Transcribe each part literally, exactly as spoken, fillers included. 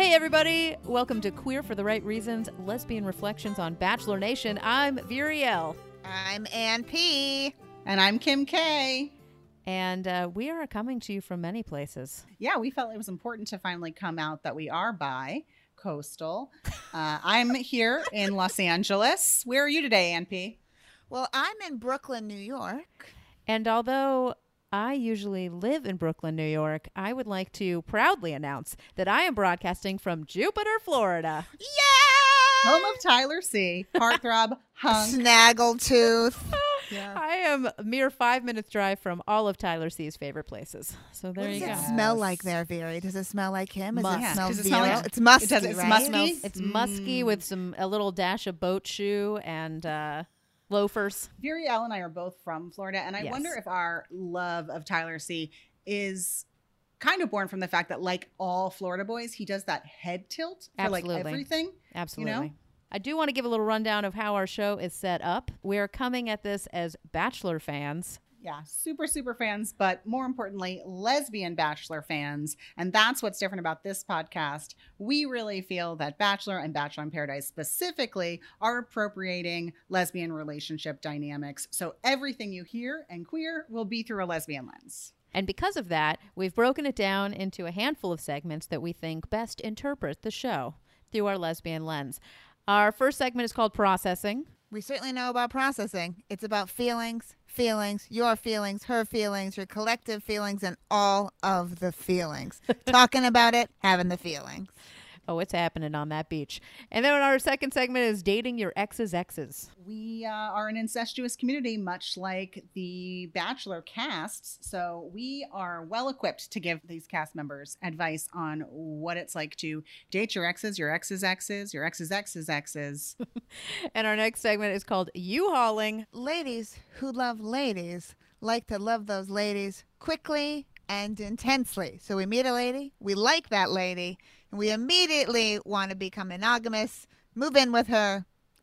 Hey everybody, welcome to Queer for the Right Reasons, Lesbian Reflections on Bachelor Nation. I'm Viriel. I'm Ann P. And I'm Kim K. And uh, we are coming to you from many places. Yeah, we felt it was important to finally come out that we are bi-coastal. Uh, I'm here in Los Angeles. Where are you today, Ann P? Well, I'm in Brooklyn, New York. And although I usually live in Brooklyn, New York, I would like to proudly announce that I am broadcasting from Jupiter, Florida. Yeah! Home of Tyler C. Heartthrob, hunk. Snaggletooth. Yeah. I am a mere five minutes drive from all of Tyler C's favorite places. So there What you does go. it smell like there, Very? Does it smell like him? Does Musk. it Yeah, smell does it smell virile? like- It's musky, It does- it's right? musky? It's musky with some a little dash of boat shoe and uh, loafers. Viriel and I are both from Florida, and I Yes. wonder if our love of Tyler C. is kind of born from the fact that, like all Florida boys, he does that head tilt for Absolutely. like everything. Absolutely. You know? I do want to give a little rundown of how our show is set up. We're coming at this as Bachelor fans. Yeah, super, super fans, but more importantly, lesbian Bachelor fans. And that's what's different about this podcast. We really feel that Bachelor and Bachelor in Paradise specifically are appropriating lesbian relationship dynamics. So everything you hear and queer will be through a lesbian lens. And because of that, we've broken it down into a handful of segments that we think best interpret the show through our lesbian lens. Our first segment is called Processing. We certainly know about processing. It's about feelings, feelings, your feelings, her feelings, your collective feelings, and all of the feelings. Talking about it, having the feelings. Oh, it's happening on that beach. And then our second segment is Dating Your Ex's Exes. We uh, are an incestuous community, much like the Bachelor casts. So we are well equipped to give these cast members advice on what it's like to date your exes, your ex's exes, your ex's ex's exes. And our next segment is called U-Hauling. Ladies who love ladies like to love those ladies quickly and intensely. So we meet a lady, we like that lady, and we immediately want to become monogamous, move in with her,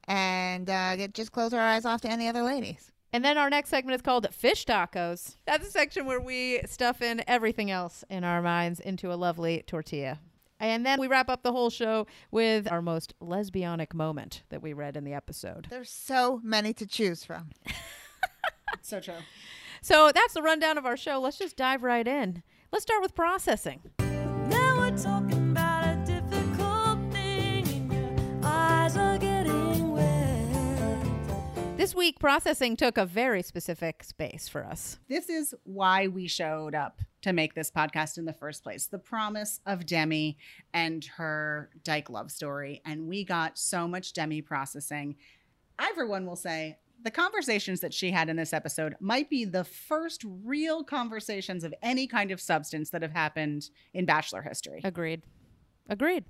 and uh, get, just close our eyes off to any other ladies. And then our next segment is called Fish Tacos. That's a section where we stuff in everything else in our minds into a lovely tortilla. And then we wrap up the whole show with our most lesbianic moment that we read in the episode. There's so many to choose from. So true. So that's the rundown of our show. Let's just dive right in. Let's start with processing. Now we're talking about a difficult thing, and your eyes are getting wet. This week, processing took a very specific space for us. This is why we showed up to make this podcast in the first place. The promise of Demi and her dyke love story. And we got so much Demi processing. I, for one, will say the conversations that she had in this episode might be the first real conversations of any kind of substance that have happened in Bachelor history. Agreed. Agreed.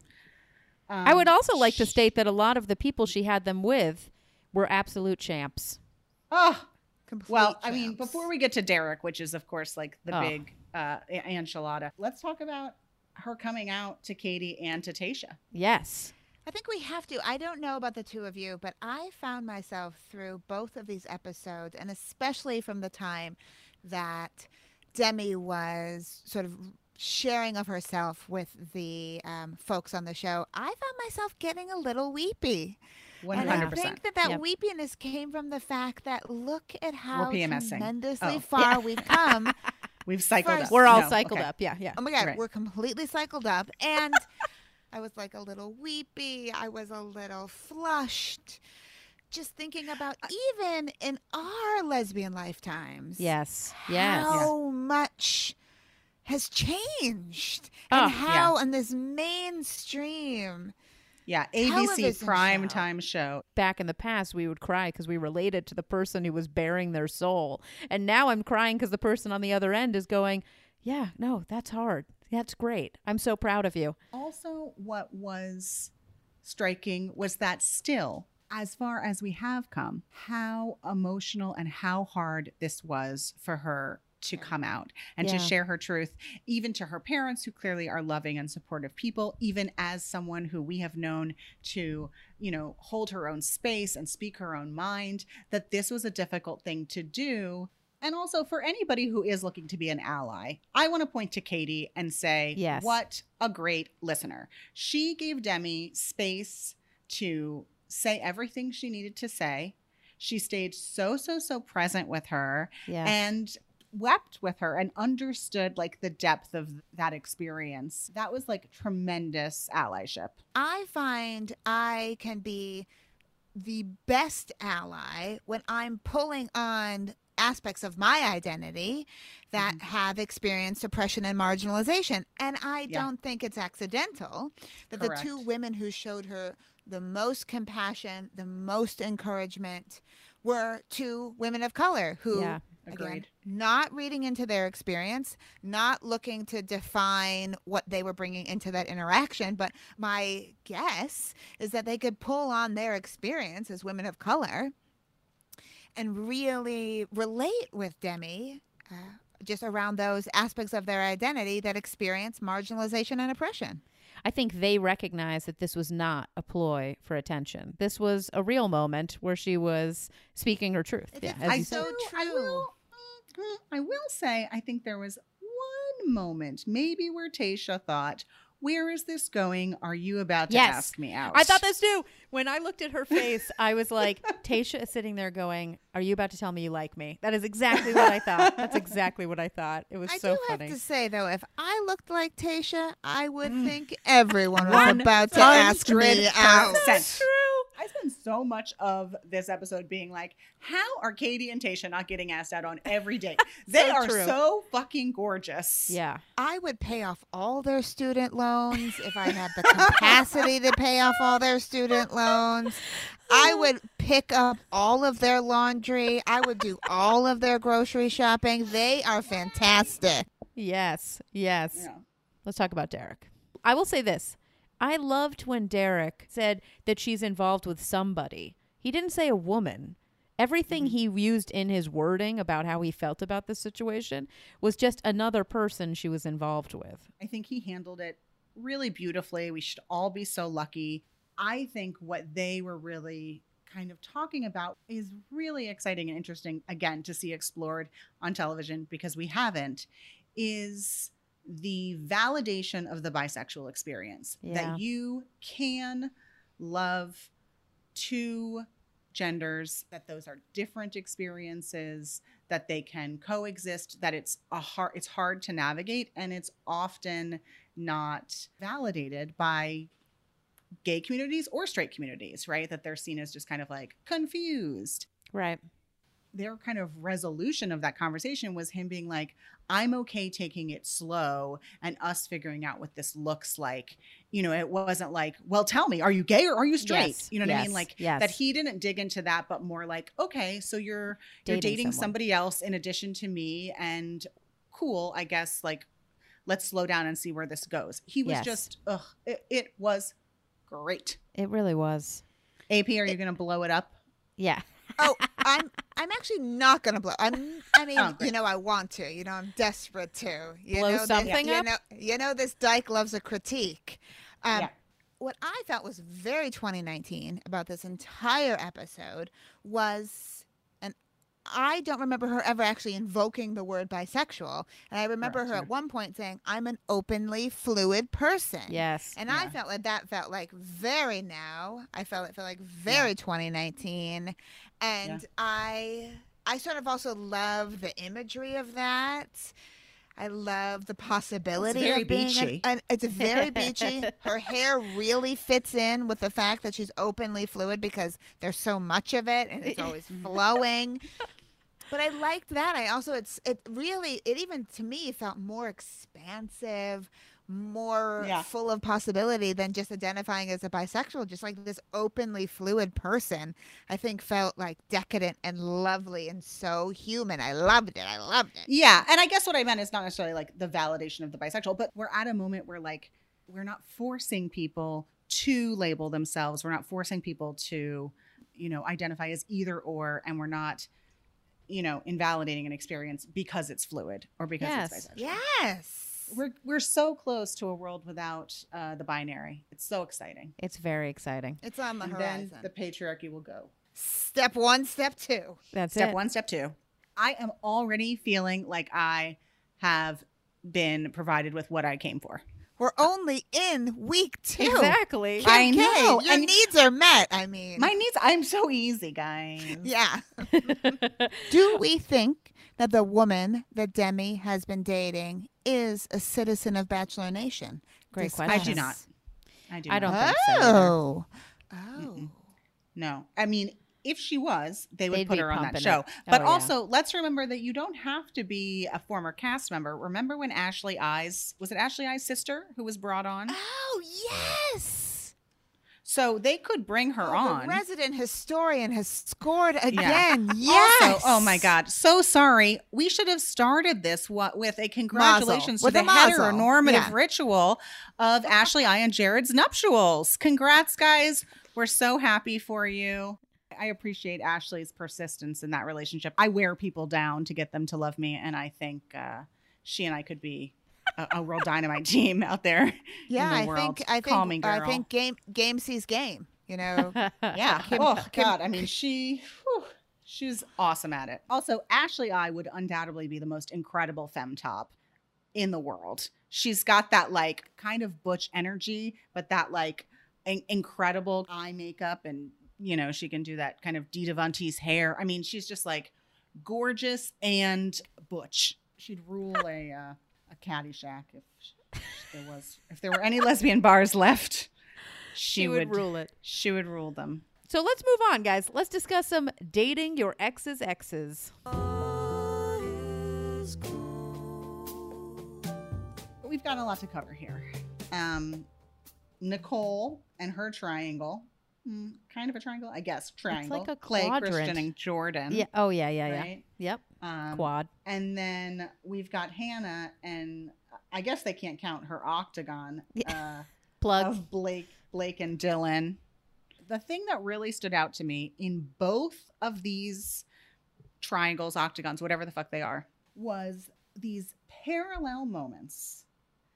Um, I would also like to state that a lot of the people she had them with were absolute champs. Oh, Complete well, I mean, champs. before we get to Derek, which is, of course, like the Oh. big uh, enchilada, let's talk about her coming out to Katie and to Tayshia. Yes. I think we have to. I don't know about the two of you, but I found myself through both of these episodes, and especially from the time that Demi was sort of sharing of herself with the um, folks on the show, I found myself getting a little weepy. one And hundred I percent. think that that Yep. weepiness came from the fact that look at how PMSing. tremendously Oh. far we've come. We've cycled First- up. We're all No, cycled okay. up. Yeah, yeah. Oh my God, Right. we're completely cycled up. And I was like a little weepy. I was a little flushed. Just thinking about even in our lesbian lifetimes. Yes. Yes. How much has changed. Oh, and how in this mainstream. Yeah, A B C Television prime show. time show. Back in the past, we would cry because we related to the person who was bearing their soul. And now I'm crying because the person on the other end is going, yeah, no, that's hard. That's great. I'm so proud of you. Also, what was striking was that still, as far as we have come, how emotional and how hard this was for her to come out and Yeah. to share her truth, even to her parents, who clearly are loving and supportive people, even as someone who we have known to, you know, hold her own space and speak her own mind, that this was a difficult thing to do. And also for anybody who is looking to be an ally, I want to point to Katie and say, Yes. what a great listener. She gave Demi space to say everything she needed to say. She stayed so, so, so present with her Yeah. and wept with her and understood like the depth of that experience. That was like tremendous allyship. I find I can be the best ally when I'm pulling on aspects of my identity that Mhm. have experienced oppression and marginalization. And I Yeah. don't think it's accidental that the two Correct. women who showed her the most compassion, the most encouragement were two women of color who, Yeah. again, Agreed. not reading into their experience, not looking to define what they were bringing into that interaction. But my guess is that they could pull on their experience as women of color and really relate with Demi uh, just around those aspects of their identity that experience marginalization and oppression. I think they recognized that this was not a ploy for attention. This was a real moment where she was speaking her truth. It- Yeah, it's as I you do- said. so do- I true. will, mm, I will say, I think there was one moment, maybe where Tayshia thought, "Where is this going? Are you about to Yes. ask me out?" I thought this too. When I looked at her face, I was like, Tayshia is sitting there going, "Are you about to tell me you like me?" That is exactly what I thought. That's exactly what I thought. It was I so do funny. have to say, though, if I looked like Tasha, I would Mm. think everyone was One about to ask me hundred out. percent. True. I spent so much of this episode being like, how are Katie and Tayshia not getting asked out on every date? They So are true. so fucking gorgeous. Yeah. I would pay off all their student loans if I had the capacity to pay off all their student loans. I would pick up all of their laundry. I would do all of their grocery shopping. They are fantastic. Yes. Yes. Yeah. Let's talk about Derek. I will say this. I loved when Derek said that she's involved with somebody. He didn't say a woman. Everything he used in his wording about how he felt about the situation was just another person she was involved with. I think he handled it really beautifully. We should all be so lucky. I think what they were really kind of talking about is really exciting and interesting, again, to see explored on television because we haven't, is the validation of the bisexual experience. Yeah. That you can love two genders, that those are different experiences, that they can coexist, that it's a hard it's hard to navigate, and it's often not validated by gay communities or straight communities, right? That they're seen as just kind of like confused. Right. Their kind of resolution of that conversation was him being like, I'm okay taking it slow and us figuring out what this looks like. You know, it wasn't like, well, tell me, are you gay or are you straight? Yes, You know what I yes, mean? Like yes. that he didn't dig into that, but more like, okay, so you're you're Dating dating someone. somebody else in addition to me, and cool, I guess, like, let's slow down and see where this goes. He was Yes. just, ugh, it, it was great. It really was. A P, are you going to blow it up? Yeah. Oh, I'm I'm actually not gonna blow. I'm. I mean, Oh, great. you know, I want to. You know, I'm desperate to. You Blow know, this- something you up? know, you know, this dyke loves a critique. Um, Yeah. What I felt was very twenty nineteen about this entire episode was, and I don't remember her ever actually invoking the word bisexual, and I remember Correct, her yeah. at one point saying, "I'm an openly fluid person." Yes. And I Yeah. felt like that felt like very now. I felt it felt like very twenty nineteen. And Yeah. I I sort of also love the imagery of that. I love the possibility very of being an- beachy. an- it's very beachy. Her hair really fits in with the fact that she's openly fluid because there's so much of it and it's always flowing. But I liked that. I also it's it really it even to me felt more expansive, more Yeah. full of possibility than just identifying as a bisexual. Just like this openly fluid person, I think felt like decadent and lovely and so human. I loved it. I loved it. Yeah. And I guess what I meant is not necessarily like the validation of the bisexual, but we're at a moment where like we're not forcing people to label themselves. We're not forcing people to, you know, identify as either or, and we're not, you know, invalidating an experience because it's fluid or because Yes. it's bisexual. Yes. We're we're so close to a world without uh, the binary. It's so exciting. It's very exciting. It's on the And horizon. then the patriarchy will go. Step one, step two. That's Step it. one, step two. I am already feeling like I have been provided with what I came for. We're only in week two. Exactly. Kim I K, know, your and- needs are met. I mean, My needs, I'm so easy, guys. yeah. Do we think that the woman that Demi has been dating is a citizen of Bachelor Nation? Great Discuss. question. I do not. I do I don't not. think so either. Oh. Oh. Mm-mm. No. I mean, if she was, they would They'd put be her on that pumping show. it. But Oh, yeah. also, let's remember that you don't have to be a former cast member. Remember when Ashley Eyes, was it Ashley Eyes' sister who was brought on? Oh, yes. So they could bring her Oh, on. The resident historian has scored Yeah. again. Yes. Also, oh my God, so sorry. We should have started this what, with a congratulations With to a the mazel. heteronormative Yeah. ritual of Ashley I and Jared's nuptials. Congrats, guys. We're so happy for you. I appreciate Ashley's persistence in that relationship. I wear people down to get them to love me, and I think uh, she and I could be a, a real dynamite team out there. Yeah, in the I world. think I Call me, think I girl. think game game sees game. You know, Yeah. Kim- oh Kim- God. I mean, she, whew, she's awesome at it. Also, Ashley I would undoubtedly be the most incredible femtop in the world. She's got that like kind of butch energy, but that like in- incredible eye makeup, and you know she can do that kind of Dita Von Teese hair. I mean, she's just like gorgeous and butch. She'd rule a uh, a Caddyshack if, if there was if there were any lesbian bars left. She, She would rule it. She would rule them. So let's move on, guys. Let's discuss some dating your ex's exes. We've got a lot to cover here. Um, Nicole and her triangle, mm, kind of a triangle, I guess. Triangle. like a Clay, quadrant. Christian, and Jordan. Yeah. Oh yeah. Yeah. Yeah. Right. Yep. Um, Quad. And then we've got Hannah, and I guess they can't count her octagon uh, Plug. of Blake, Blake and Dylan. The thing that really stood out to me in both of these triangles, octagons, whatever the fuck they are, was these parallel moments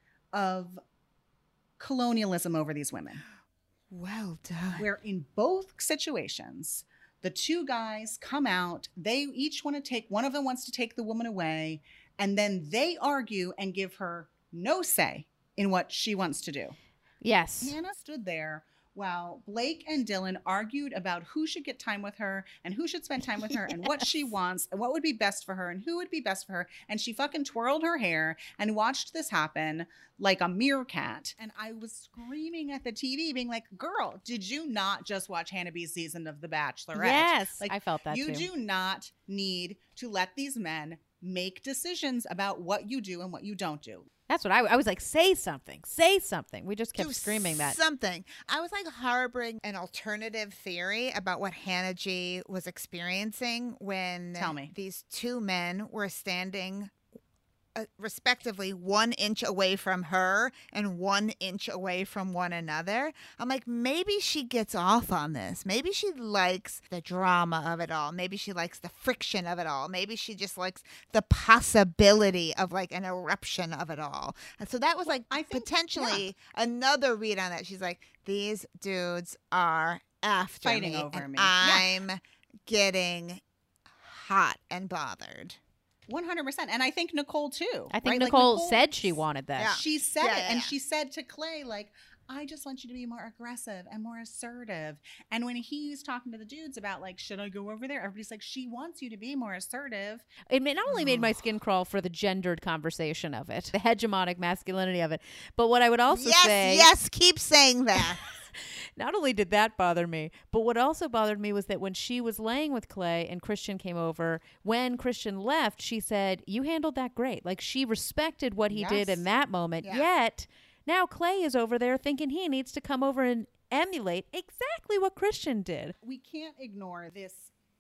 of colonialism over these women, well done. where in both situations, the two guys come out, they each want to take, one of them wants to take the woman away, and then they argue and give her no say in what she wants to do. Yes. Hannah stood there while Blake and Dylan argued about who should get time with her and who should spend time with her and what she wants and what would be best for her and who would be best for her. And she fucking twirled her hair and watched this happen like a meerkat. And I was screaming at the T V being like, girl, did you not just watch Hannah B's season of The Bachelorette? Yes. Like, I felt that you too. do not need to let these men make decisions about what you do and what you don't do. That's what I, I was like. Say something. Say something. We just kept Do screaming that. something. I was like harboring an alternative theory about what Hannah G was experiencing when Tell me. these two men were standing uh, respectively one inch away from her and one inch away from one another. I'm like, maybe she gets off on this. Maybe she likes the drama of it all. Maybe she likes the friction of it all. Maybe she just likes the possibility of like an eruption of it all. And so that was like I think- potentially another read on that. She's like, these dudes are after Fighting me, over and me. Yeah. I'm getting hot and bothered. one hundred percent. And I think Nicole too. I think right? Like, Nicole, said she wanted that. Yeah. She said Yeah, it. yeah, and yeah. she said to Clay, like, I just want you to be more aggressive and more assertive. And when he's talking to the dudes about, like, should I go over there? Everybody's like, she wants you to be more assertive. It ma- not only made my skin crawl for the gendered conversation of it, the hegemonic masculinity of it, but what I would also yes, say, yes, keep saying that. not only did that bother me, but what also bothered me was that when she was laying with Clay and Christian came over, when Christian left, she said, you handled that great. Like, she respected what he did Yes. in that moment. Yeah. Yet now Clay is over there thinking he needs to come over and emulate exactly what Christian did. We can't ignore this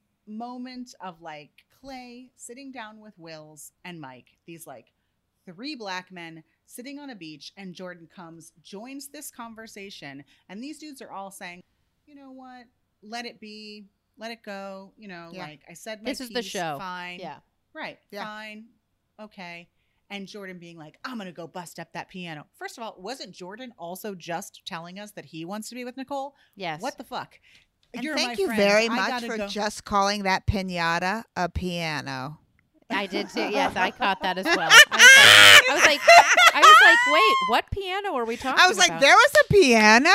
moment of, like, Clay sitting down with Wills and Mike, these, like, three black men sitting on a beach, and Jordan comes, joins this conversation, and these dudes are all saying, you know what, let it be, let it go, you know, Yeah. like, I said my This is the piece, show. fine. Yeah. Right, Yeah. fine, okay. And Jordan being like, I'm going to go bust up that piano. First of all, wasn't Jordan also just telling us that he wants to be with Nicole? Yes. What the fuck? And You're thank my you friend. very I much gotta for go. just calling that pinata a piano. I did too. Yes, I caught that as well. I was like, I was like, I was like, wait, what piano are we talking about? I was like, there was a piano?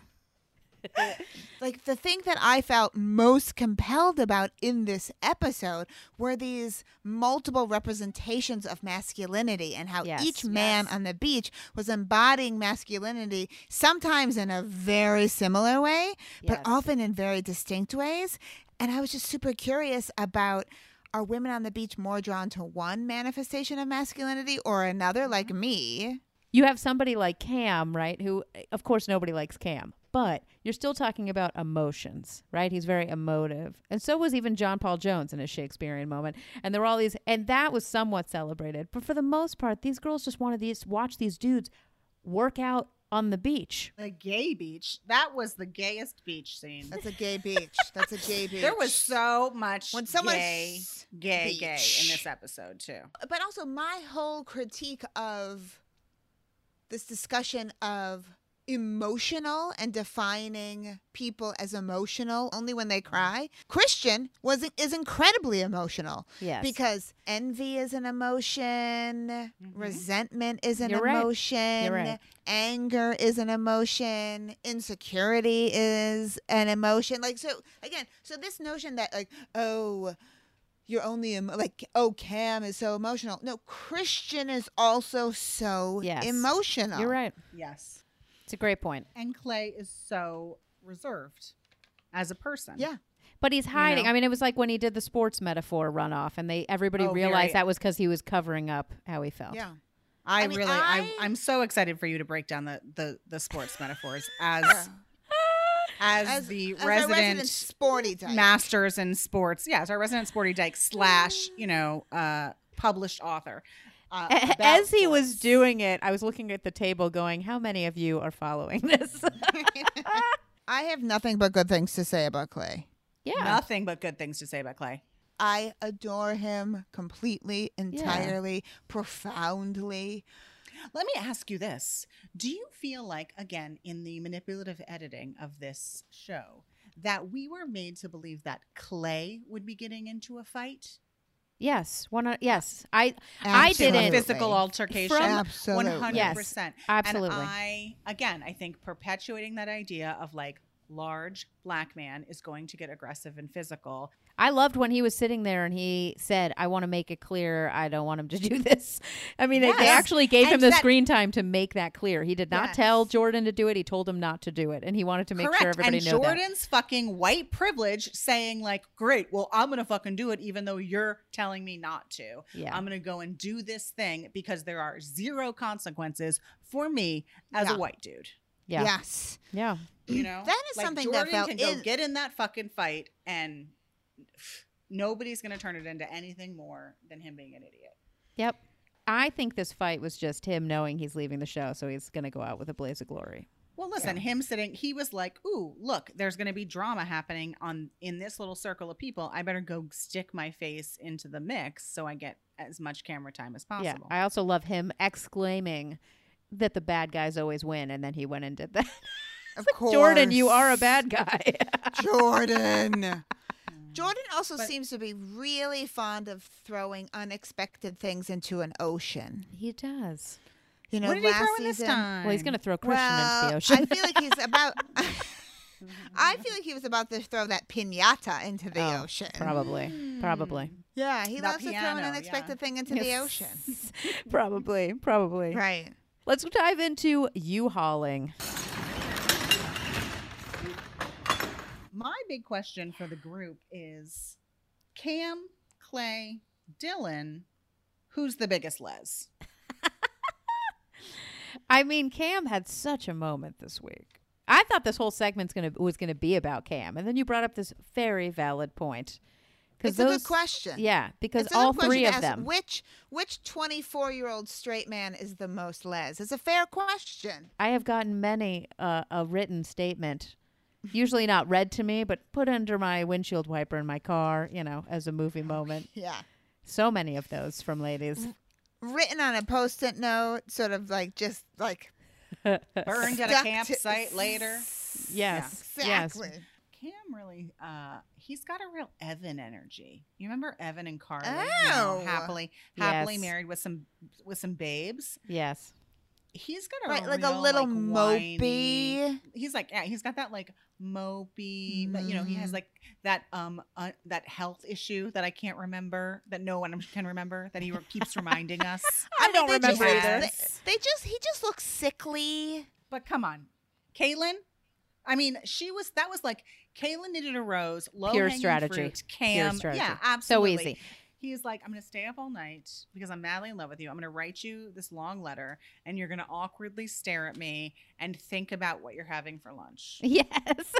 Like, the thing that I felt most compelled about in this episode were these multiple representations of masculinity and how Yes, each man yes. on the beach was embodying masculinity, sometimes in a very similar way, but Yes. often in very distinct ways. And I was just super curious about, are women on the beach more drawn to one manifestation of masculinity or another, like me? You have somebody like Cam, right? Who, of course, nobody likes Cam, but you're still talking about emotions, right? He's very emotive. And so was even John Paul Jones in a Shakespearean moment. And there were all these, and that was somewhat celebrated. But for the most part, these girls just wanted to watch these dudes work out on the beach. The gay beach. That was the gayest beach scene. That's a gay beach. That's a gay beach. There was so much When someone gay, s- gay, gay beach. in this episode too. But also, my whole critique of this discussion of emotional and defining people as emotional only when they cry. Christian was is incredibly emotional Yes. because envy is an emotion, resentment is an You're right. emotion, You're right. anger is an emotion, insecurity is an emotion. Like, so again, so this notion that like, oh, you're only emo- like, oh, Cam is so emotional. No, Christian is also so Yes. emotional. You're right. Yes. It's a great point. And Clay is so reserved as a person. Yeah. But he's hiding. know? I mean, it was like when he did the sports metaphor runoff, and they everybody Oh, realized very- that was because he was covering up how he felt. Yeah. I, I mean, really, I, I- I'm so excited for you to break down the the, the sports metaphors as Yeah. as, As the as a resident, resident sporty type. masters in sports. Yes, our resident sporty dyke slash you know uh, published author. Uh, A- about As he was sports. doing it, I was looking at the table going, how many of you are following this? I have nothing but good things to say about Clay. yeah. Nothing but good things to say about Clay. I adore him completely, entirely, profoundly. Let me ask you this. Do you feel like, again, in the manipulative editing of this show, that we were made to believe that Clay would be getting into a fight? Yes. One. uh, Yes. I. I didn't- Absolutely. Physical altercation? From- Absolutely. one hundred percent. Absolutely. And I, again, I think perpetuating that idea of like, large black man is going to get aggressive and physical. I loved when he was sitting there and he said, I want to make it clear I don't want him to do this. I mean, they- they Yes. actually gave him And the that- screen time to make that clear. He did not Yes. tell Jordan to do it. He told him not to do it. And he wanted to make Correct. sure everybody and knew that. Jordan's fucking white privilege saying like, great, well, I'm going to fucking do it even though you're telling me not to. Yeah. I'm going to go and do this thing because there are zero consequences for me as Yeah. a white dude. Yeah. Yes. Yeah. You know? That is Like, something that Jordan felt can go in- get in that fucking fight and nobody's going to turn it into anything more than him being an idiot. Yep. I think this fight was just him knowing he's leaving the show, so he's going to go out with a blaze of glory. Well, listen, him sitting, he was like, ooh, look, there's going to be drama happening on in this little circle of people. I better go stick my face into the mix so I get as much camera time as Yeah. possible. I also love him exclaiming that the bad guys always win, and then he went and did that. Of course. Jordan, you are a bad guy. Jordan. Jordan also seems to be really fond of throwing unexpected things into an ocean. He does. You know, what did he last throw in this season, time? Well, he's going to throw Christian well, into the ocean. I feel like he's about. I feel like he was about to throw that pinata into the Oh, ocean. Probably. Probably. Yeah, he The loves to throw an piano, unexpected yeah. thing into the Yes. ocean. Probably. Probably. Right. Let's dive into U-hauling. My big question for the group is Cam, Clay, Dylan, who's the biggest Les? I mean, Cam had such a moment this week. I thought this whole segment's gonna was gonna be about Cam, and then you brought up this very valid point. It's those, a good question. Yeah, because It's a all good question three to of ask. them. Which which twenty-four-year-old straight man is the most Les? It's a fair question. I have gotten many uh, a written statement, usually not read to me, but put under my windshield wiper in my car, you know, as a movie moment. Yeah. So many of those from ladies. Written on a post-it note, sort of like just like Burned at a stuck to- campsite later. Yes, yes. Exactly. Cam really. Uh, he's got a real Evan energy. You remember Evan and Carly? Oh. You know, happily, happily Yes. married with some with some babes. Yes. He's got a Right, like a real, little like, mopey. whiny- He's like, yeah, he's got that like mopey, but you know, he has Mhm. like that um uh, that health issue that I can't remember, that no one can remember, that he re- keeps reminding us. I don't mean, they remember just- either. They, they just he just looks sickly. But come on, Caitlyn. I mean, she was that was like Caitlyn needed a rose, low Pure hanging strategy. fruit, Cam, strategy. yeah, So absolutely. easy. He's like, I'm going to stay up all night because I'm madly in love with you. I'm going to write you this long letter, and you're going to awkwardly stare at me and think about what you're having for lunch. Yes.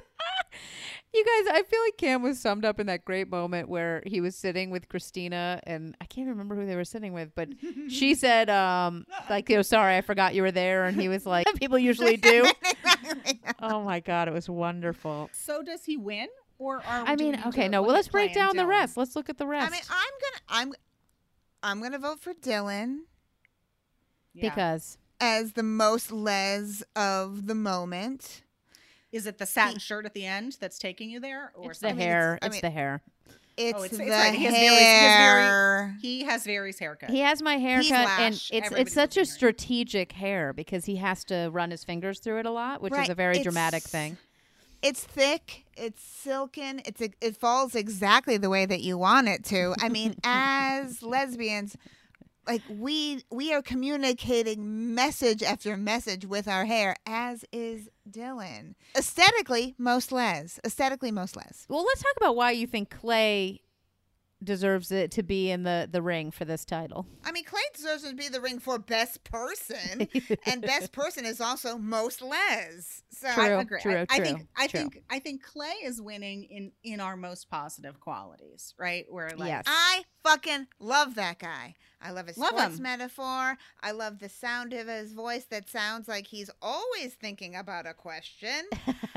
You guys, I feel like Cam was summed up in that great moment where he was sitting with Christina, and I can't remember who they were sitting with, but she said, um, like, oh, sorry, I forgot you were there. And he was like, people usually do. Oh my God, it was wonderful. So does he win, or are we I do we mean, need okay, to no, look well, at let's break Clay and down the Dylan? rest. Let's look at the rest. I mean, I'm gonna I'm I'm gonna vote for Dylan Yeah. because as the most les of the moment. Is it the satin He- shirt at the end that's taking you there, or it's the I mean, something? it's- hair. I It's mean- the hair. It's, it's- the it's right. He has very- he has very- hair. He has Vary's haircut. He has my haircut, and Lash. it's Everybody's it's such a looking right. strategic hair because he has to run his fingers through it a lot, which is Right, a very it's- dramatic thing. It's thick. It's silken. It's a, it falls exactly the way that you want it to. I mean, as lesbians, like we we are communicating message after message with our hair, as is Dylan. Aesthetically, most les. Aesthetically, most les. Well, let's talk about why you think Clay deserves it to be in the the ring for this title. I mean, Clay deserves to be the ring for best person, and best person is also most les. So True. I agree. true, I, I think true, I true. think I think Clay is winning in in our most positive qualities, right? Where like Yes. I fucking love that guy. I love his Love sports him. metaphor. I love the sound of his voice that sounds like he's always thinking about a question.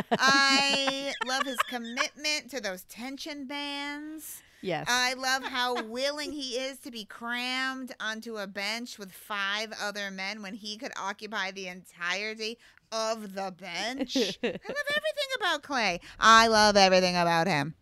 I love his commitment to those tension bands. Yes. I love how willing he is to be crammed onto a bench with five other men when he could occupy the entirety of the bench. I love everything about Clay. I love everything about him.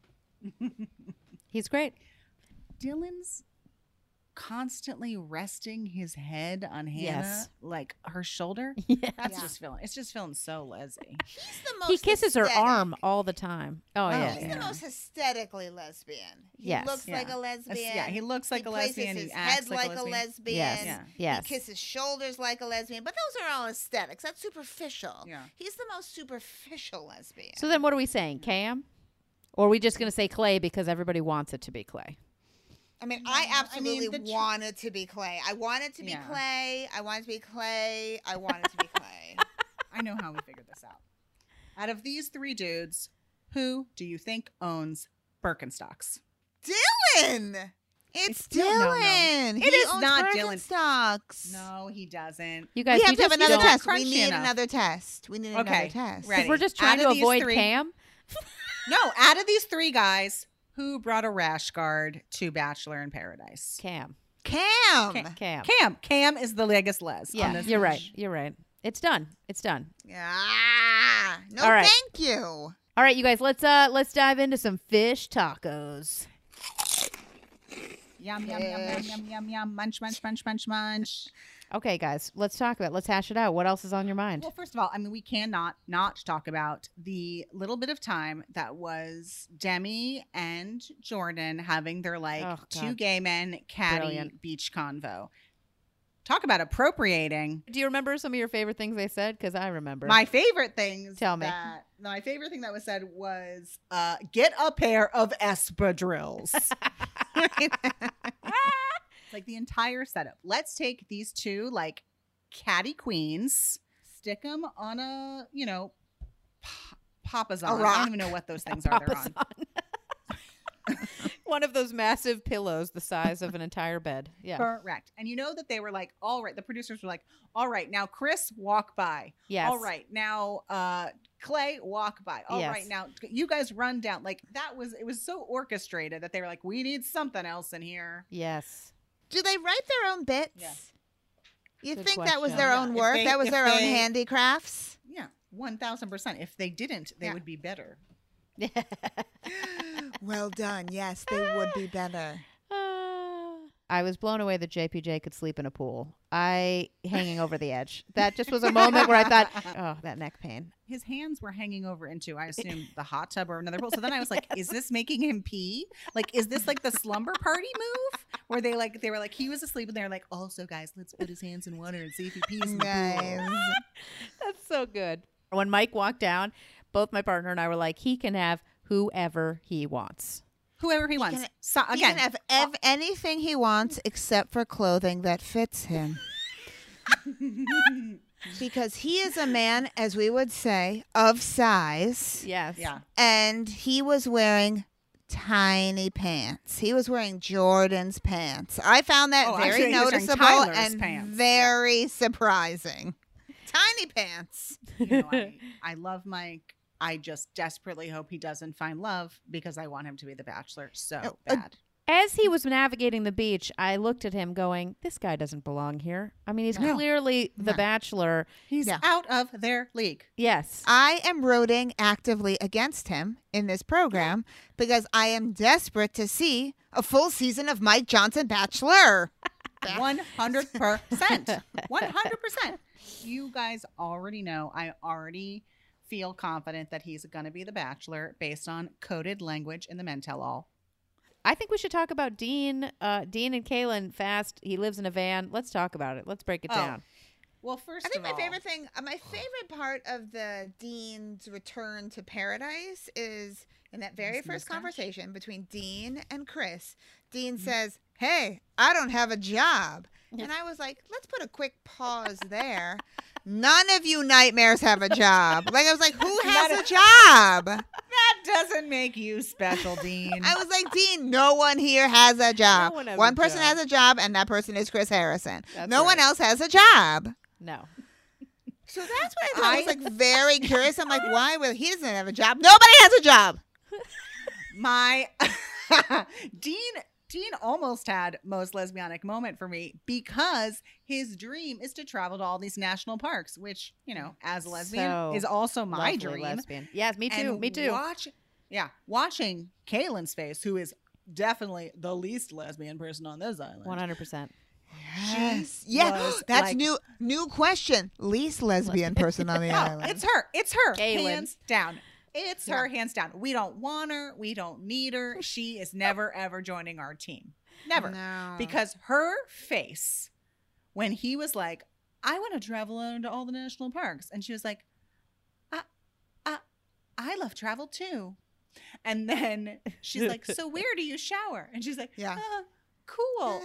He's great. Dylan's constantly resting his head on Hannah, Yes. like her shoulder. Yeah. That's Yeah. just feeling. It's just feeling so lesy. He's the most He kisses her aesthetic. arm all the time. Oh, Oh, yeah. He's yeah. the most aesthetically lesbian. He Yes. looks Yeah. like a That's- lesbian. yeah, he looks like he a places lesbian. His He acts head like, like a a lesbian. lesbian. Yes. Yeah. Yes. He kisses shoulders like a lesbian. But those are all aesthetics. That's superficial. Yeah. He's the most superficial lesbian. So then what are we saying? Cam? Or are we just going to say Clay because everybody wants it to be Clay? I mean, No, I I mean, absolutely the tr- want it to be Clay. I want it to be Yeah. Clay. I want it to be Clay. I want it to be Clay. I know how we figured this out. Out of these three dudes, who do you think owns Birkenstocks? Dylan! It's, It's Dylan. No, no. Dylan. It He is owns not Dylan. Birkenstocks. No, he doesn't. You guys, We have to have just another don't- test. We crunchy need enough. another test. We need Okay, another test. ready. 'Cause we're just Out trying of to these avoid three- Cam. No, out of these three guys, who brought a rash guard to Bachelor in Paradise? Cam. Cam. Cam. Cam. Cam. Cam is the biggest les. on Yeah, this you're right. bunch. You're right. It's done. It's done. Ah, no, All right. thank you. All right, you guys, let's uh let's dive into some fish tacos. Yum, yum, yum, yum, Fish. yum, yum, yum. Munch, munch, munch, munch, munch. Okay, guys, let's talk about it. Let's hash it out. What else is on your mind? Well, first of all, I mean, we cannot not talk about the little bit of time that was Demi and Jordan having their like Oh, two God. gay men caddy Brilliant. beach convo. Talk about appropriating. Do you remember some of your favorite things they said? Because I remember. My favorite things. Tell me. That, my favorite thing that was said was, uh, "Get a pair of espadrilles." It's like the entire setup. Let's take these two like caddy queens, stick them on a you know, pa- papasan. I rock. don't even know what those things are. They're on. One of those massive pillows the size of an entire bed. Yeah. Correct. And you know that they were like, all right, the producers were like, all right, now Chris, walk by. Yes. All right, now uh Clay, walk by. All right, Yes. now you guys run down. Like that was it was so orchestrated that they were like, we need something else in here. Yes. Do they write their own bits? Yeah. You Good think that was question. their Yeah, own if work? they- that was if their own they- handicrafts? Yeah, one thousand percent. If they didn't, they Yeah. would be better. Well done. Yes, they would be better. I was blown away that J P J could sleep in a pool. I hanging over the edge. That just was a moment where I thought, oh, that neck pain. His hands were hanging over into, I assume, the hot tub or another pool. So then I was like, is this making him pee? Like, is this like the slumber party move? Where they like, they were like, he was asleep and they were like, also, guys, let's put his hands in water and see if he pees in the pool. Nice. That's so good. When Mike walked down, both my partner and I were like, he can have whoever he wants. Whoever he wants. can- So, He again, can have ev- anything he wants except for clothing that fits him. Because he is a man, as we would say, of size. Yes. yeah. And he was wearing tiny pants. He was wearing Jordan's pants. I found that Oh, very actually, he was wearing noticeable Tyler's and pants. very surprising. Tiny pants. You know, I, I love Mike. I just desperately hope he doesn't find love because I want him to be the Bachelor so Oh, uh, bad. As he was navigating the beach, I looked at him going, this guy doesn't belong here. I mean, he's No. clearly the No. Bachelor. He's Yeah. out of their league. Yes. I am rooting actively against him in this program because I am desperate to see a full season of Mike Johnson Bachelor. one hundred percent. one hundred percent. You guys already know. I already feel confident that he's going to be the Bachelor based on coded language in the Men Tell All. I think we should talk about Dean. Uh, Dean and Kaylin fast. He lives in a van. Let's talk about it. Let's break it Oh, down. Well, first I think of my all, favorite thing, uh, my favorite part of the Dean's return to paradise is in that very His first mustache? conversation between Dean and Chris. Dean says, "Hey, I don't have a job," and I was like, "Let's put a quick pause there." None of you nightmares have a job. Like I was like, "Who has Not a job?" that doesn't make you special, Dean. I was like, "Dean, no one here has a job. No one has a one person job. has a job, and that person is Chris Harrison. That's no one right. else has a job." No. So that's what I thought. I was I- like very curious. I'm like, why will he doesn't have a job? Nobody has a job. My Dean Dean almost had most lesbianic moment for me because his dream is to travel to all these national parks, which, you know, as a lesbian So is also my Lovely dream. lesbian. Yes, me too. And me too. Watch, yeah, watching Kaylin's face, who is definitely the least lesbian person on this island. one hundred percent. Yes. Yeah. was That's like- new new question. Least lesbian person on the No, island. it's her. It's her. Kaylin. Hands down. It's her, hands down. We don't want her. We don't need her. She is never, ever joining our team. Never. No. Because her face, when he was like, I want to travel into all the national parks. And she was like, I, I, I love travel too. And then she's like, so where do you shower? And she's like, Yeah. "Ah, cool.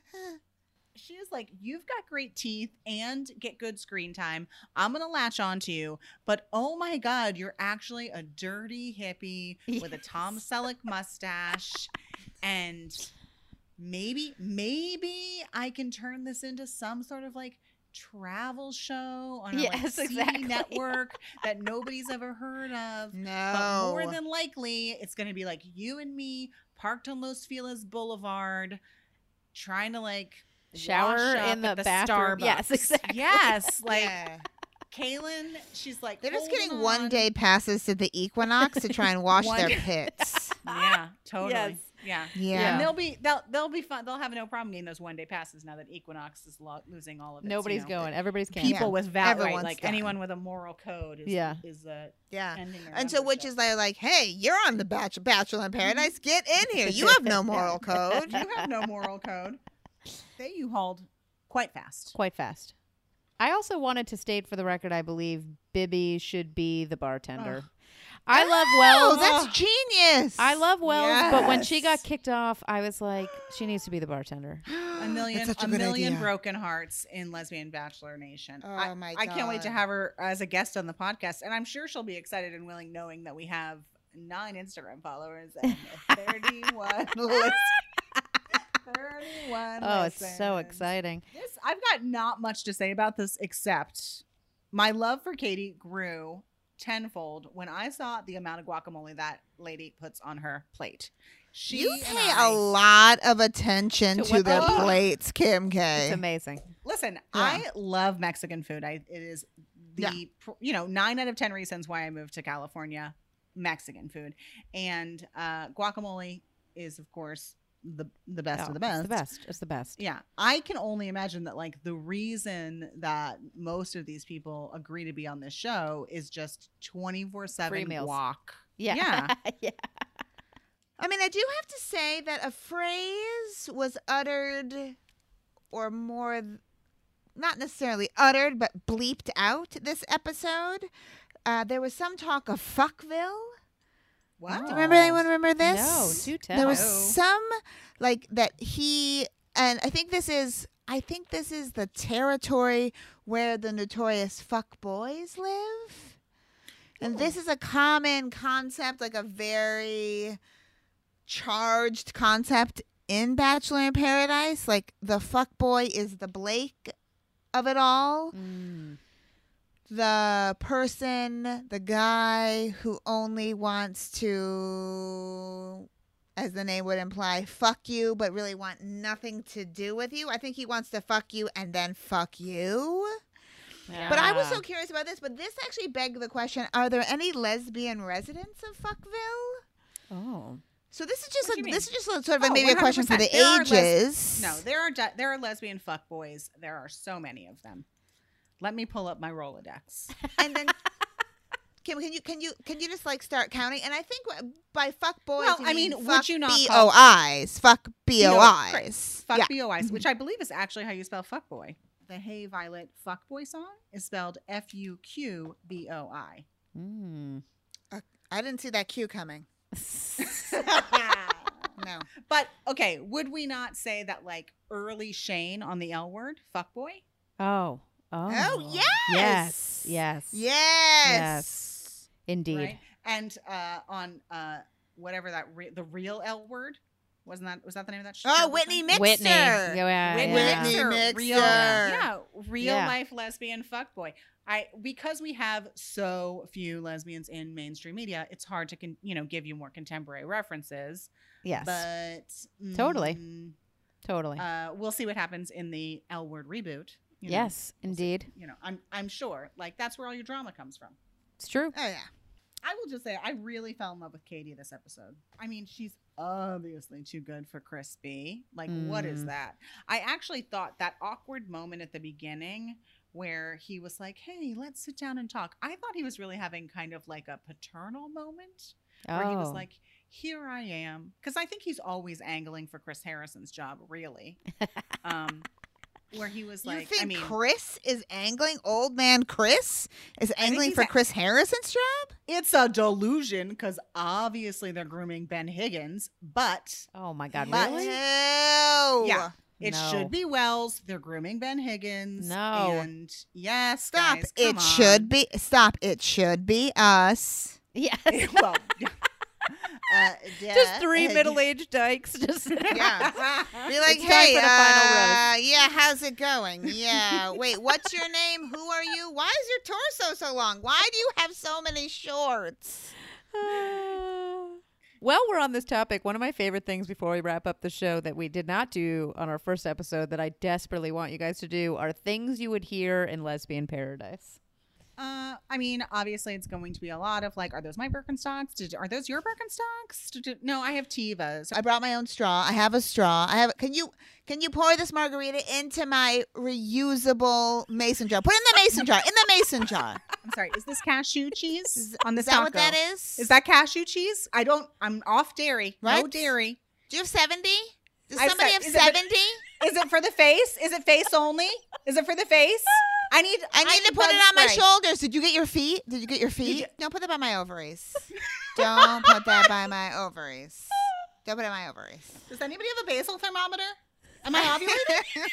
She was like, you've got great teeth and get good screen time. I'm going to latch on to you. But oh my God, you're actually a dirty hippie with a Tom Selleck mustache. And maybe, maybe I can turn this into some sort of like travel show on a like Yes, C D exactly. network that nobody's ever heard of. But no. more than likely, it's going to be like you and me parked on Los Feliz Boulevard, trying to like Shower wash up in the at the bathroom. Starbucks. Yes, exactly. Yes, like Yeah. Kaylin, she's like They're just holding getting one on. day passes to the Equinox to try and wash One their day. pits. Yeah, totally. Yes. Yeah. Yeah. And they'll be they'll they'll be fun. They'll have no problem getting those one day passes now that Equinox is lo- losing all of it. Nobody's going. Everybody's canceling. People Yeah. with value, right? Everyone's Like done. anyone with a moral code is Yeah. is uh, Yeah. ending their And so, which membership. is like, like, hey, you're on the Bachelor, Bachelor in Paradise. Get in here. You have no moral code. you have no moral code. They you hauled quite fast. Quite fast. I also wanted to state for the record, I believe Bibby should be the bartender. Ugh. I love Oh, Wells. that's genius. I love Wells, but when she got Yes. kicked off, I was like, she needs to be the bartender. A million, That's such a a good million idea. broken hearts in Lesbian Bachelor Nation. Oh, I, my I can't wait to God. have her as a guest on the podcast, and I'm sure she'll be excited and willing, knowing that we have nine Instagram followers and thirty-one listens. thirty-one. Oh, it's so listens. exciting. This I've got not much to say about this except my love for Katie grew tenfold when I saw the amount of guacamole that lady puts on her plate. She You and pay I- a lot of attention To to, what their they eat. plates, Kim K. It's amazing. Listen, Yeah. I love Mexican food. I it is the Yeah. pr- you know nine out of ten reasons why I moved to California. Mexican food. And uh, guacamole is, of course, the the best Oh, of the best. It's the best. It's the best. Yeah, I can only imagine that like the reason that most of these people agree to be on this show is just twenty-four Free seven meals. guac. Yeah. Yeah. yeah. I mean, I do have to say that a phrase was uttered, or more, not necessarily uttered, but bleeped out this episode. Uh, there was some talk of fuckville. What? Do you remember anyone remember this? No, do tell. There was No. some like that he, and I think this is, I think this is the territory where the notorious fuck boys live. And this is a common concept, like a very charged concept in Bachelor in Paradise. Like the fuck boy is the Blake of it all. Mm. The person, the guy who only wants to, as the name would imply, fuck you, but really want nothing to do with you. I think he wants to fuck you and then fuck you. But I was so curious about this, but this actually begged the question, are there any lesbian residents of Fuckville? Oh. So this is just What a, do you this is just a, sort of a, Oh, maybe a question for the one hundred percent. There are les- ages. No, there are de- there are lesbian fuck boys. There are so many of them. Let me pull up my Rolodex. And then can, can you can you can you just like start counting? And I think what- by fuck boys, Well, you I mean, mean would fuck you not B call- O Is, fuck B O Right. Is. Fuck Yeah. B O Is, which I believe is actually how you spell fuck boy. The Hey Violet fuck boy song is spelled F U Q B O I. Mm. I didn't see that cue coming. No. But okay, would we not say that like early Shane on the L word, fuck boy? Oh. Oh. Oh, yes. Yes. Yes. Yes. Yes. Indeed. Right? And uh, on uh, whatever that re- the real L word wasn't that was that the name of that show? Oh, Whitney Mixer. Whitney. Yeah, Whitney yeah. Whitney Mixer. real, yeah, real Yeah. life lesbian fuckboy. I because we have so few lesbians in mainstream media, it's hard to con, you know give you more contemporary references. Yes. But Totally. mm, totally. uh, we'll see what happens in the L Word reboot. you know. yes, We'll see. indeed. You know, I'm I'm sure like that's where all your drama comes from. It's true. Oh, yeah. I will just say I really fell in love with Katie this episode. I mean, she's obviously too good for Chris B. Like, what is Mm. that? I actually thought that awkward moment at the beginning where he was like, "Hey, let's sit down and talk." I thought he was really having kind of like a paternal moment where oh. he was like, "Here I am," because I think he's always angling for Chris Harrison's job, really. um, where he was like, you think I mean, Chris is angling? Old man Chris is think angling he's for a- Chris Harrison's job? it's a delusion because obviously they're grooming Ben Higgins, but oh my God! But- Really? No. Yeah. It No. should be Wells. They're grooming Ben Higgins. No. And yes, Stop. guys, It come should on. be. Stop. It should be us. Yes. well, uh, just three uh, middle-aged dykes. Just Yeah. Be like, It's time hey, for the final uh, yeah, how's it going? Yeah. Wait, what's your name? Who are you? Why is your torso so long? Why do you have so many shorts? Well, we're on this topic. One of my favorite things before we wrap up the show that we did not do on our first episode that I desperately want you guys to do are things you would hear in Lesbian Paradise. Uh, I mean, obviously, it's going to be a lot of like, are those my Birkenstocks? Did are those your Birkenstocks? Did, did- no, I have Tevas. I brought my own straw. I have a straw. I have. Can you can you pour this margarita into my reusable mason jar? Put it in the mason jar. In the mason jar. I'm sorry. Is this cashew cheese Is, on this is that what taco? that is? Is that cashew cheese? I don't. I'm off dairy. No What? dairy. Do you have seventy? Does I'm somebody sorry, have is it the- seventy? Is it for the face? Is it face only? Is it for the face? I need. I need to put bug it on my spray. shoulders. Did you get your feet? Did you get your feet? you- Don't put that by my ovaries. Don't put that by my ovaries. Don't put it on my ovaries. Does anybody have a basal thermometer? Am I ovulating?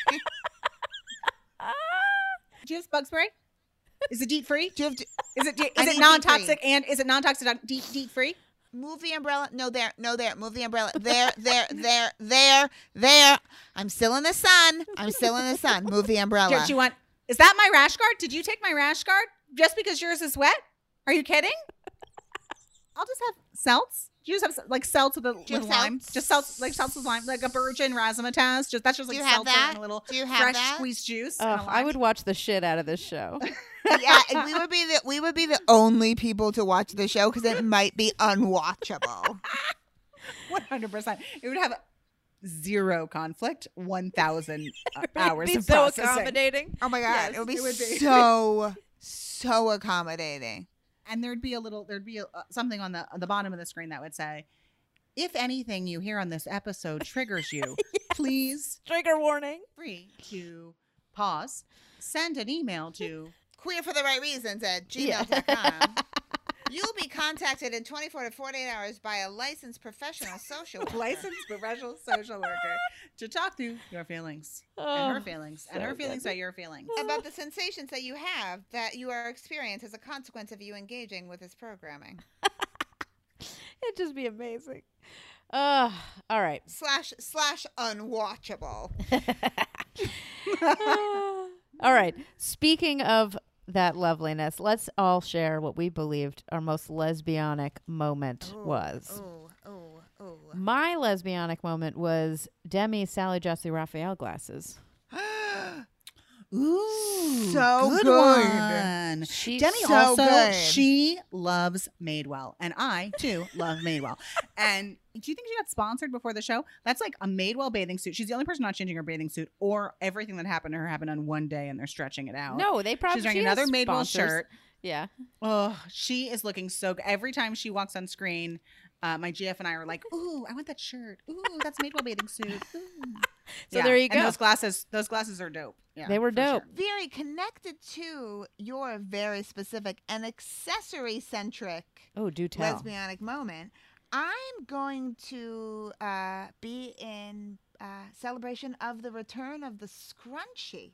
Do you have bug spray? Is it DEET free? Do you have to Is it de- I is it need non DEET free. toxic and is it non toxic DEET DEET free? move the umbrella? No, there. No, there. Move the umbrella. There, there, there, there, there. I'm still in the sun. I'm still in the sun. Move the umbrella. Did you want? Is that my rash guard? Did you take my rash guard just because yours is wet? Are you kidding? I'll just have Seltz. Do you just have like seltzer with, Do you with have lime? seltz? Just seltz, like seltzer with lime, like a virgin razzmatazz. Just that's just Do like you have seltzer that? and a little Do you have fresh that? squeezed juice. Oh, and a I lime. would watch the shit out of this show. Yeah, and we would be the we would be the only people to watch the show because it might be unwatchable. one hundred percent. It would have zero conflict, one thousand hours Be of so processing. accommodating. Oh my god, Yes, it would be, it would be. so so accommodating. And there'd be a little, there'd be a, uh, something on the on the bottom of the screen that would say, if anything you hear on this episode triggers you, please Trigger warning. free to pause, send an email to Queer for the right reasons at Yeah. gmail dot com. You'll be contacted in twenty-four to forty-eight hours by a licensed professional social worker. licensed professional social worker to talk through your feelings and her Oh, feelings so and her good. feelings are your feelings. About the sensations that you have that you are experiencing as a consequence of you engaging with this programming. It'd just be amazing. Uh, all right. Slash slash unwatchable. All right. Speaking of that loveliness, let's all share what we believed our most lesbianic moment was. Oh, oh, oh. My lesbianic moment was Demi Sally Jesse Raphael glasses. Ooh, So good, good. one. She Demi so also good. she loves Madewell, and I too love Madewell. And do you think she got sponsored before the show? That's like a Madewell bathing suit. She's the only person not changing her bathing suit, or everything that happened to her happened on one day, and they're stretching it out. No, they probably she's wearing she has another Madewell sponsors. shirt. Yeah. Oh, she is looking so good. Every time she walks on screen, uh, my G F and I are like, "Ooh, I want that shirt. Ooh, that's Madewell bathing suit." Ooh. So Yeah, there you And go. those glasses, those glasses are dope. Yeah, They were for dope. sure. Very connected to your very specific and accessory centric Oh, do tell. lesbianic moment. I'm going to uh, be in uh, celebration of the return of the scrunchie.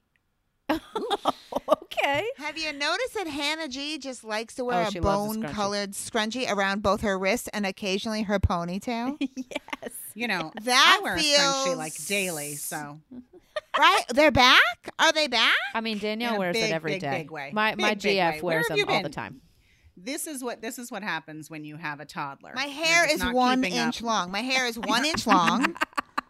Okay. Have you noticed that Hannah G just likes to wear Oh, a she loves a scrunchie. bone-colored scrunchie around both her wrists and occasionally her ponytail? Yes. You know, That I wear a feels scrunchie like daily, so Right? They're back? Are they back? I mean, Danielle In a wears big, it every big, day. big way. My my Big, big G F way. Where wears have them you all the been? time. this is what this is what happens when you have a toddler. My You're hair just is not one keeping inch up. long. My hair is one inch long.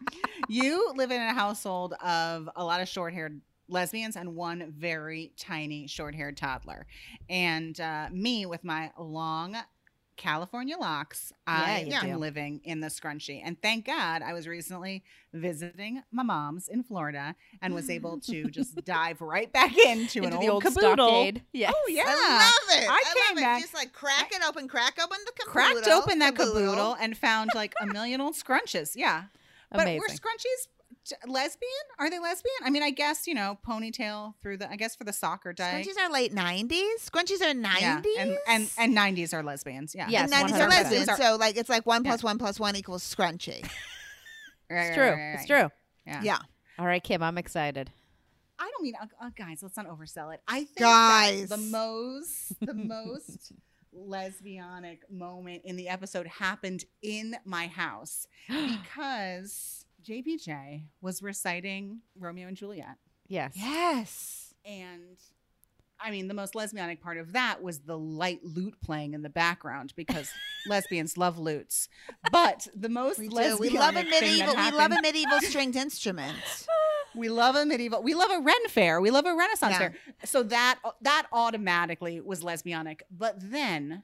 You live in a household of a lot of short-haired lesbians and one very tiny short-haired toddler, and uh, me with my long California locks. I you am do. living in the scrunchie, and thank God I was recently visiting my mom's in Florida and was able to just dive right back into, Into an the old caboodle. stockade. Yes. Oh yeah, I love it. I I, came love back- it. Just like crack it open, crack open the caboodle. cracked open that caboodle and found like a million old scrunches. Yeah. But Amazing. were scrunchies t- lesbian? Are they lesbian? I mean, I guess, you know, ponytail through the, I guess for the soccer day. Scrunchies are late nineties. Scrunchies are nineties. Yeah. And, and, and nineties are lesbians. Yeah. Yes, And nineties are one hundred percent. lesbians. So like it's like one plus one plus one equals scrunchy. Right, It's right, true. right, right, It's right. true. Yeah. Yeah. All right, Kim, I'm excited. I don't mean, uh, uh, guys, let's not oversell it. I think Guys. that the most, the most lesbianic moment in the episode happened in my house because J B J was reciting Romeo and Juliet. Yes. Yes. And I mean, the most lesbianic part of that was the light lute playing in the background because lesbians love lutes. But the most We do. lesbianic We love a thing that medieval. We love a happened- medieval stringed instrument. We love a medieval. We love a Ren fair. We love a Renaissance Yeah. fair. So that that automatically was lesbianic. But then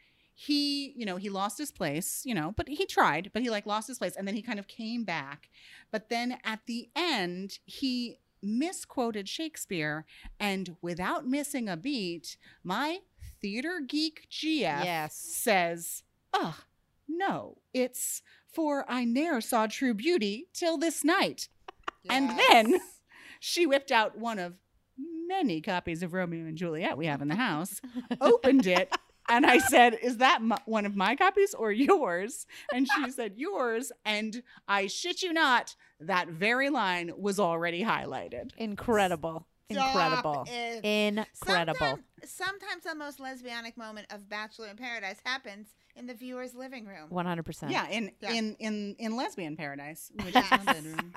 he, you know, he lost his place, you know, but he tried, but he like lost his place, and then he kind of came back. But then at the end, he misquoted Shakespeare, and without missing a beat, my theater geek G F Yes. says, "Ugh, no, it's for I ne'er saw true beauty till this night." And then Yes. she whipped out one of many copies of Romeo and Juliet we have in the house, opened it, and I said, "Is that m- one of my copies or yours?" And she said, "Yours." And I shit you not, that very line was already highlighted. Incredible. Stop Incredible. it. Incredible. Sometimes, sometimes the most lesbianic moment of Bachelor in Paradise happens in the viewer's living room. one hundred percent. Yeah, in Yeah. in in in lesbian paradise, which is Yes. my bedroom.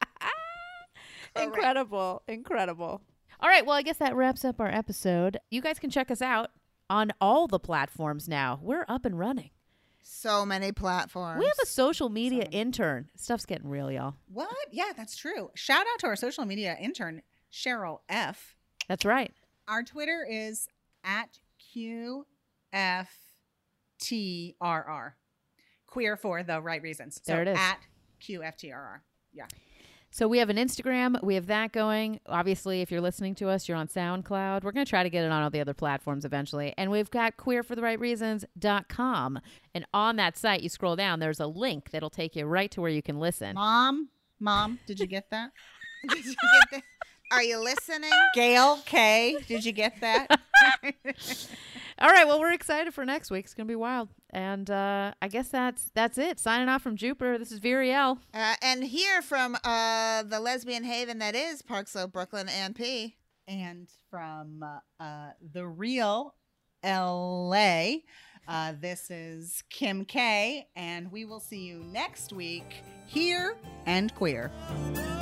Incredible. Incredible. All right. Well, I guess that wraps up our episode. You guys can check us out on all the platforms now. We're up and running. So many platforms. We have a social media intern. Stuff's getting real, y'all. What? Yeah, that's true. Shout out to our social media intern, Cheryl F. That's right. Our Twitter is at Q F T R R. Queer for the right reasons. So There it is. At Q F T R R. Yeah. So we have an Instagram. We have that going. Obviously, if you're listening to us, you're on SoundCloud. We're going to try to get it on all the other platforms eventually. And we've got queer for the right reasons dot com. And on that site, you scroll down, there's a link that'll take you right to where you can listen. Mom, Mom, did you get that? Did you get the, are you listening? Gail K, did you get that? All right. Well, we're excited for next week. It's going to be wild. And uh, I guess that's that's it. Signing off from Jupiter. This is Viriel. Uh, and here from uh, the lesbian haven that is Park Slope, Brooklyn, Ann P. And from uh, uh, the real L A, uh, this is Kim K. And we will see you next week here and queer.